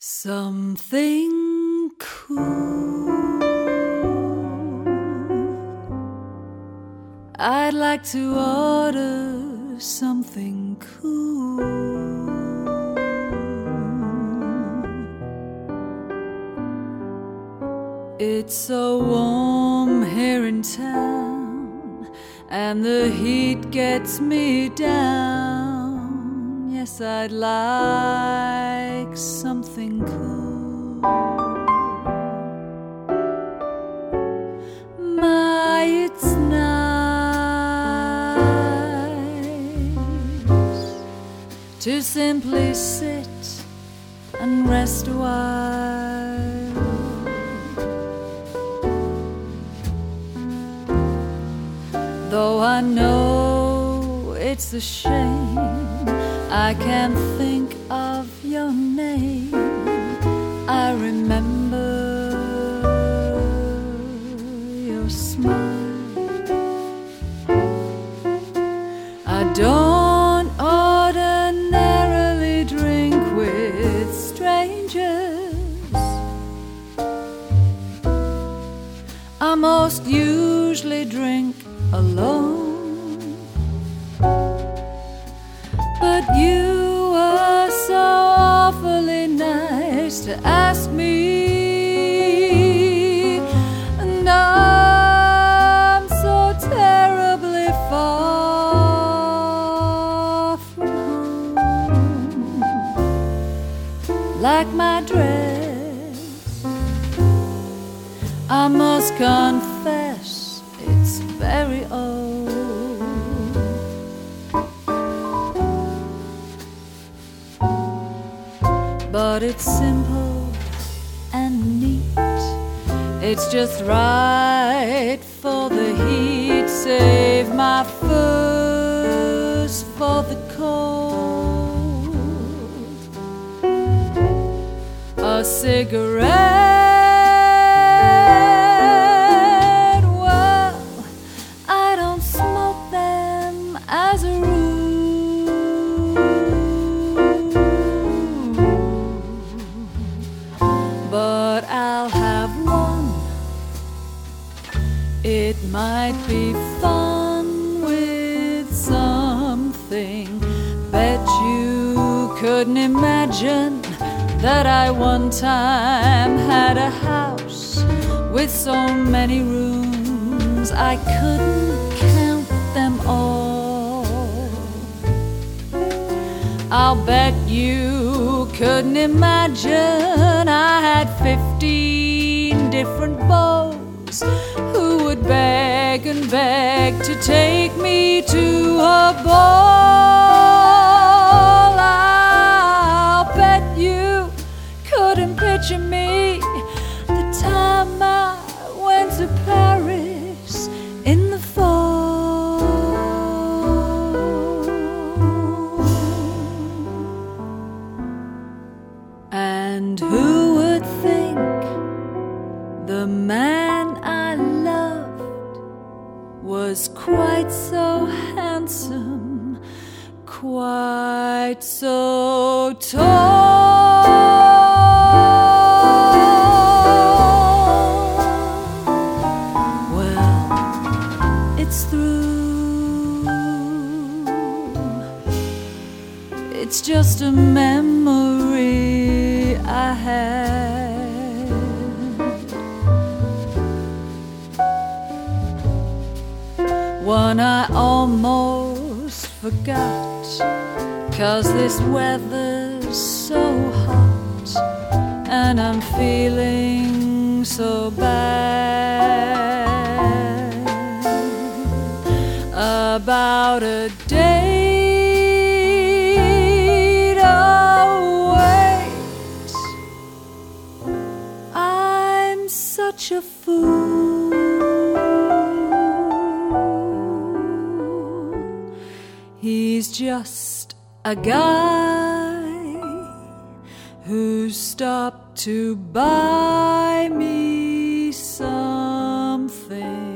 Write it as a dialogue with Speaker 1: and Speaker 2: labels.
Speaker 1: Something cool. I'd like to order something cool. It's so warm here in town, and the heat gets me down. Yes, I'd like something cool. My, it's nice to simply sit and rest a while. Though I know it's a shame I can't think of your name, I remember your smile. I don't ordinarily drink with strangers. I most usually drink alone. But you were so awfully nice to ask me, and I'm so terribly far from home. Like my dress, I must confess it's very old. But it's simple and neat. It's just right for the heat. Save my furs for the cold. A cigarette, well, I don't smoke them as a rule. But I'll have one. It might be fun with something. Bet you couldn't imagine that I one time had a house with so many rooms I couldn't count them all. I'll bet you couldn't imagine I had 15 different beaux who would beg and beg to take me to a ball. I'll bet you couldn't picture me the time I went to Paris in the fall. And who would think the man I loved was quite so handsome, quite so tall? Well, it's through. It's just a memory I had. One I almost forgot, 'cause this weather's so hot, and I'm feeling so bad about a date. Oh, wait, I'm such a fool. He's just a guy who stopped to buy me something.